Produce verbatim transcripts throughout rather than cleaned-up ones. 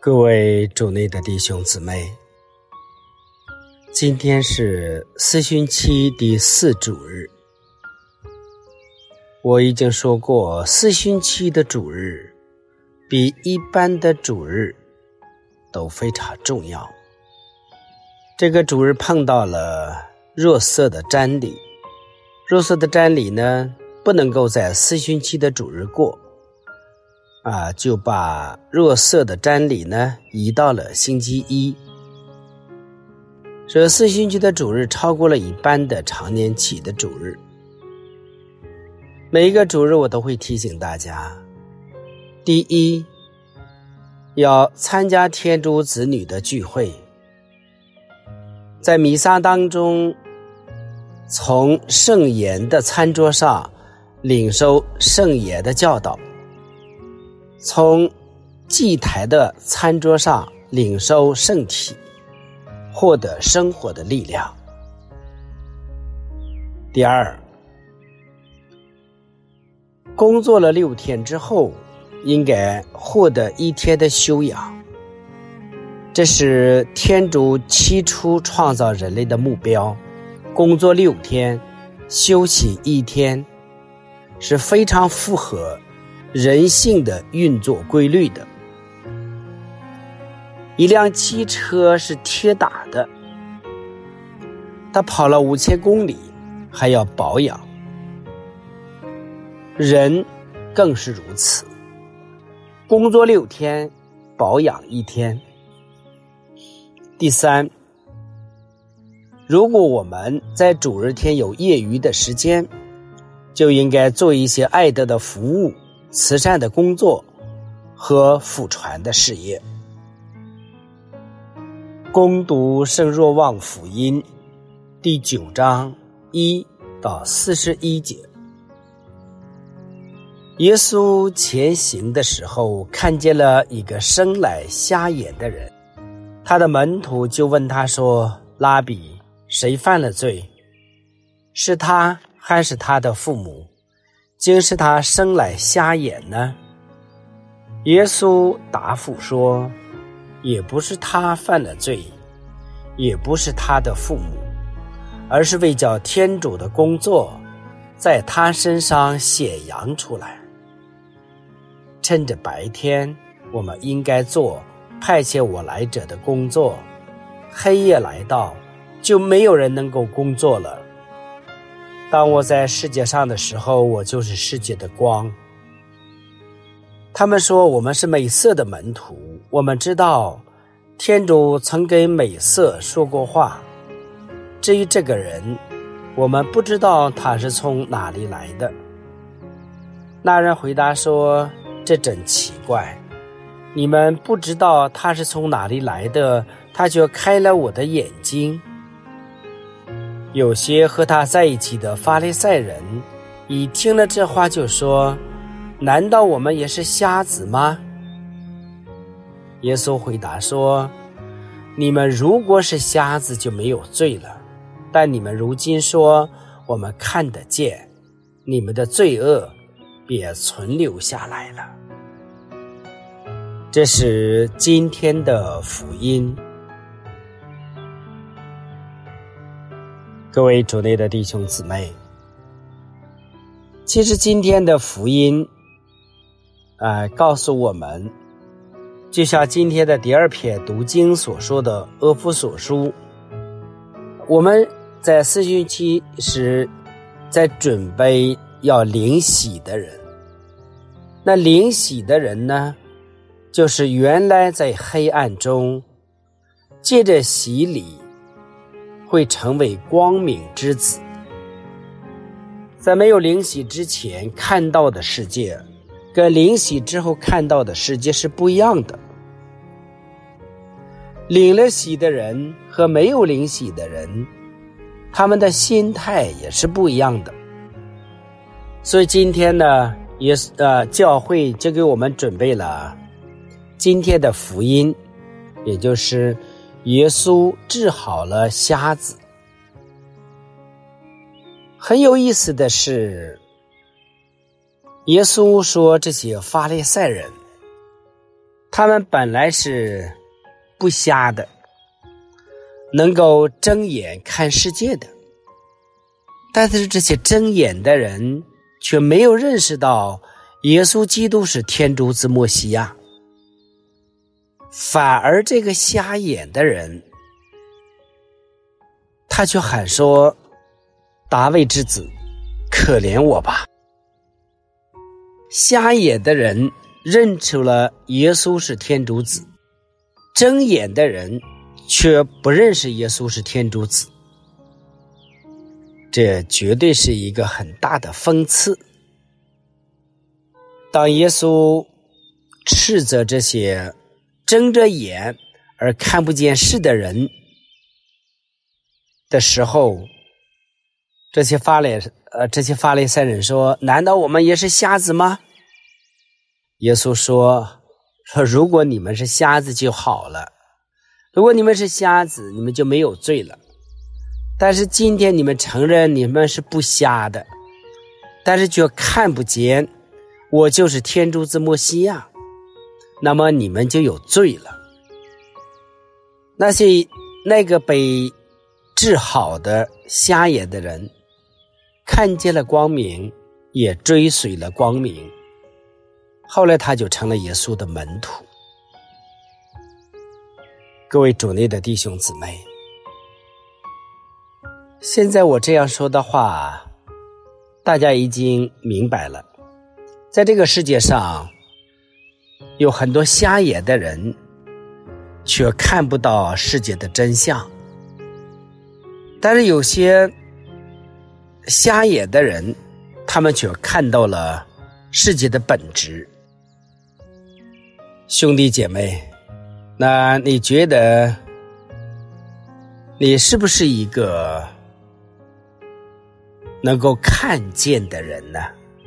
各位主内的弟兄姊妹，今天是四旬期第四主日。我已经说过，四旬期的主日比一般的主日都非常重要。这个主日碰到了若瑟的瞻礼，若瑟的瞻礼呢，不能够在四旬期的主日过啊，就把若瑟的瞻礼呢移到了星期一。这四旬期的主日超过了一般的常年期的主日。每一个主日我都会提醒大家，第一，要参加天主子女的聚会，在弥撒当中，从圣言的餐桌上领受圣言的教导，从祭台的餐桌上领受圣体，获得生活的力量。第二，工作了六天之后，应该获得一天的休养。这是天主起初创造人类的目标，工作六天，休息一天，是非常符合人性的运作规律的。一辆汽车是铁打的，它跑了五千公里还要保养，人更是如此，工作六天，保养一天。第三，如果我们在主日天有业余的时间，就应该做一些爱德的服务、慈善的工作和福传的事业。攻读圣若望福音第九章一到四十一节。耶稣前行的时候，看见了一个生来瞎眼的人，他的门徒就问他说：拉比，谁犯了罪？是他还是他的父母？竟是他生来瞎眼呢？耶稣答复说：也不是他犯了罪，也不是他的父母，而是为叫天主的工作在他身上显扬出来。趁着白天，我们应该做派遣我来者的工作，黑夜来到，就没有人能够工作了。当我在世界上的时候，我就是世界的光。他们说我们是美色的门徒，我们知道天主曾给美色说过话。至于这个人，我们不知道他是从哪里来的。那人回答说：这真奇怪，你们不知道他是从哪里来的，他就开了我的眼睛。有些和他在一起的法利赛人一听了这话就说：难道我们也是瞎子吗？耶稣回答说：你们如果是瞎子就没有罪了，但你们如今说我们看得见，你们的罪恶便存留下来了。这是今天的福音。各位主内的弟兄姊妹，其实今天的福音呃，告诉我们，就像今天的第二篇读经所说的阿弗所书，我们在四旬期是在准备要领洗的人。那领洗的人呢，就是原来在黑暗中，借着洗礼会成为光明之子。在没有领洗之前看到的世界，跟领洗之后看到的世界是不一样的。领了洗的人和没有领洗的人，他们的心态也是不一样的。所以今天呢，也呃，教会就给我们准备了今天的福音，也就是耶稣治好了瞎子。很有意思的是，耶稣说这些法利赛人他们本来是不瞎的，能够睁眼看世界的，但是这些睁眼的人却没有认识到耶稣基督是天主子默西亚，反而这个瞎眼的人，他却喊说：大卫之子，可怜我吧。瞎眼的人认出了耶稣是天主子，睁眼的人却不认识耶稣是天主子，这绝对是一个很大的讽刺。当耶稣斥责这些睁着眼而看不见事的人的时候，这些法利呃这些法利赛人说：难道我们也是瞎子吗？耶稣说说如果你们是瞎子就好了，如果你们是瞎子，你们就没有罪了。但是今天你们承认你们是不瞎的，但是却看不见我就是天主子默西亚，那么你们就有罪了。那些那个被治好的瞎眼的人看见了光明，也追随了光明，后来他就成了耶稣的门徒。各位主内的弟兄姊妹，现在我这样说的话，大家已经明白了。在这个世界上有很多瞎眼的人，却看不到世界的真相，但是有些瞎眼的人，他们却看到了世界的本质。兄弟姐妹，那你觉得你是不是一个能够看见的人呢？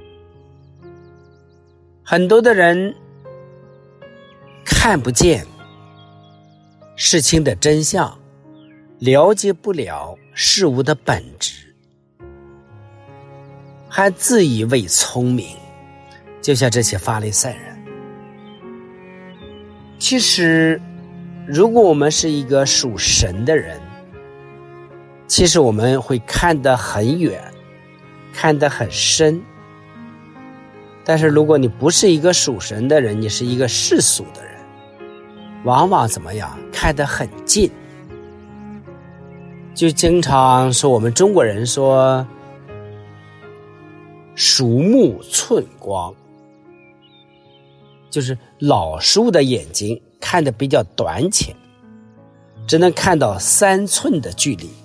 很多的人看不见事情的真相，了解不了事物的本质，还自以为聪明，就像这些法利赛人。其实如果我们是一个属神的人，其实我们会看得很远，看得很深。但是如果你不是一个属神的人，你是一个世俗的人，往往怎么样，看得很近。就经常说我们中国人说鼠目寸光，就是老鼠的眼睛看得比较短浅，只能看到三寸的距离。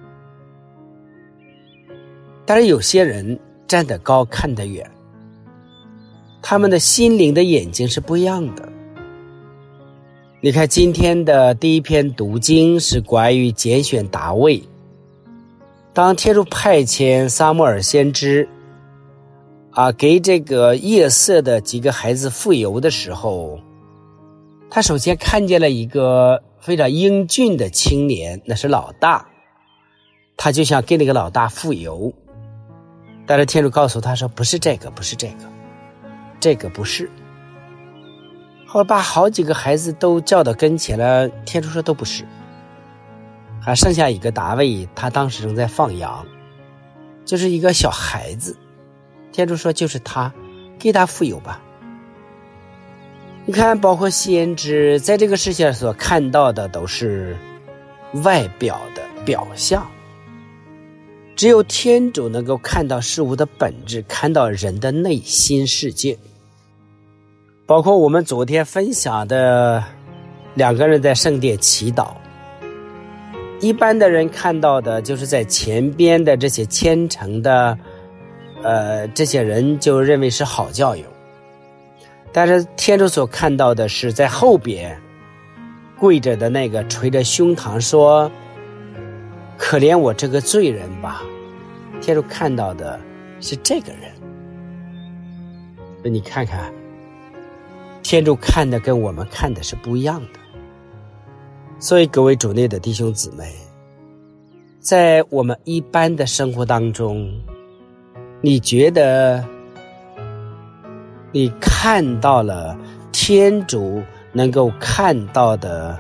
但是有些人站得高看得远，他们的心灵的眼睛是不一样的。你看今天的第一篇读经是关于拣选大卫。当天主派遣撒母耳先知啊，给这个夜色的几个孩子傅油的时候，他首先看见了一个非常英俊的青年，那是老大，他就想给那个老大傅油，但是天主告诉他说不是这个，不是这个，这个不是。后来把好几个孩子都叫到跟前了，天主说都不是，还剩下一个大卫，他当时正在放羊，就是一个小孩子，天主说就是他，给他傅油吧。你看包括先知在这个世界上所看到的都是外表的表象，只有天主能够看到事物的本质，看到人的内心世界。包括我们昨天分享的两个人在圣殿祈祷，一般的人看到的就是在前边的这些虔诚的呃，这些人就认为是好教友，但是天主所看到的是在后边跪着的那个捶着胸膛说可怜我这个罪人吧。天主看到的是这个人。所以你看看，天主看的跟我们看的是不一样的。所以各位主内的弟兄姊妹，在我们一般的生活当中，你觉得你看到了天主能够看到的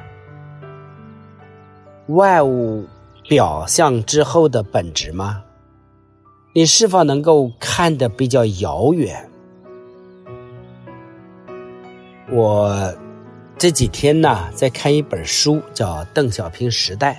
外物表象之后的本质吗？你是否能够看得比较遥远？我这几天呢，在看一本书，叫《邓小平时代》。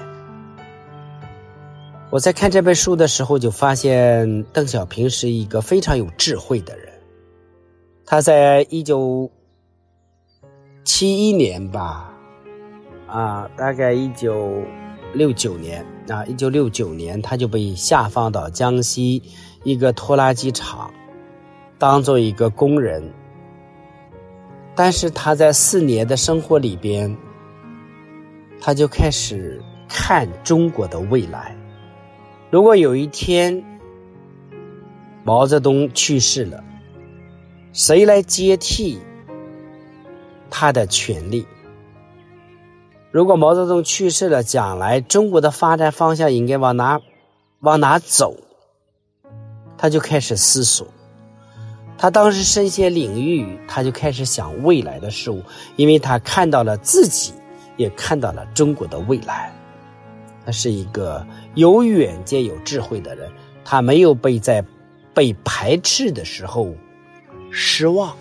我在看这本书的时候，就发现邓小平是一个非常有智慧的人。他在一九七一年吧，啊，大概一九六九年啊，一九六九年他就被下放到江西一个拖拉机厂，当做一个工人。但是他在四年的生活里边，他就开始看中国的未来。如果有一天毛泽东去世了，谁来接替他的权利？如果毛泽东去世了，将来中国的发展方向应该往哪往哪走？他就开始思索。他当时身陷领域，他就开始想未来的事物，因为他看到了自己，也看到了中国的未来。他是一个有远见有智慧的人，他没有被在被排斥的时候失望。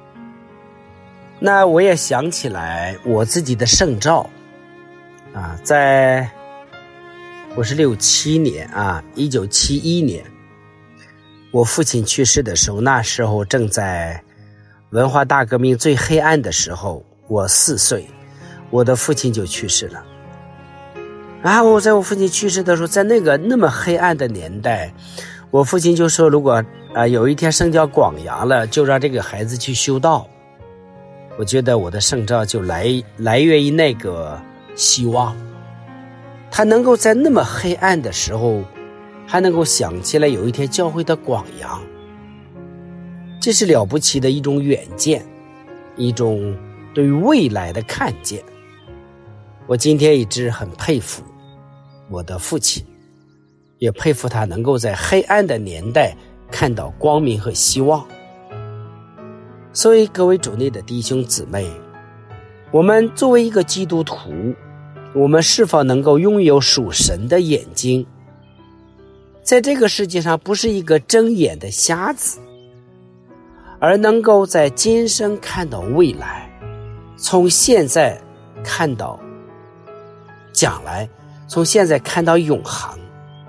那我也想起来我自己的圣召啊，在我是六七年啊，一九七一年，我父亲去世的时候，那时候正在文化大革命最黑暗的时候，我四岁，我的父亲就去世了。然后在我父亲去世的时候，在那个那么黑暗的年代，我父亲就说，如果啊、呃、有一天圣教广扬了，就让这个孩子去修道。我觉得我的圣召就来来源于那个希望，他能够在那么黑暗的时候，还能够想起来有一天教会的广扬，这是了不起的一种远见，一种对于未来的看见。我今天一直很佩服我的父亲，也佩服他能够在黑暗的年代看到光明和希望。所以各位主内的弟兄姊妹，我们作为一个基督徒，我们是否能够拥有属神的眼睛，在这个世界上不是一个睁眼的瞎子，而能够在今生看到未来，从现在看到将来，从现在看到永恒。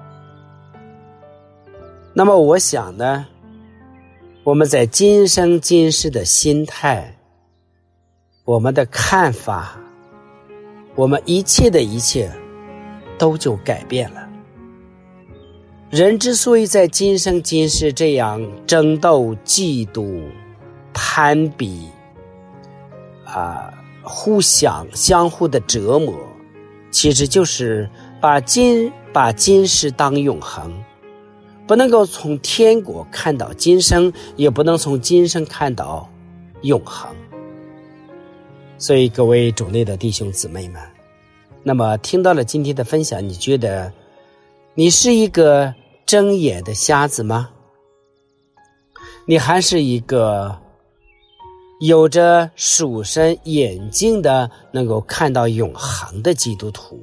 那么我想呢，我们在今生今世的心态，我们的看法，我们一切的一切都就改变了。人之所以在今生今世这样争斗、嫉妒、攀比啊，互相相互的折磨，其实就是把今把今世当永恒，不能够从天国看到今生，也不能从今生看到永恒。所以各位主内的弟兄姊妹们，那么听到了今天的分享，你觉得你是一个睁眼的瞎子吗？你还是一个有着属神眼睛的，能够看到永恒的基督徒？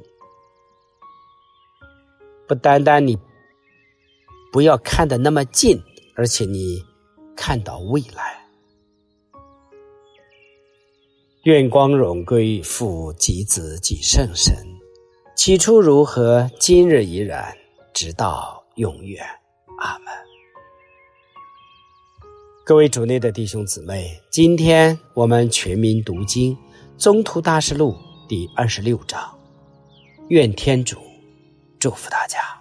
不单单你不要看得那么近，而且你看到未来。愿光荣归父及子及圣神，起初如何，今日依然，直到永远。阿们。各位主内的弟兄姊妹，今天我们全民读经宗徒大事录第二十六章，愿天主祝福大家。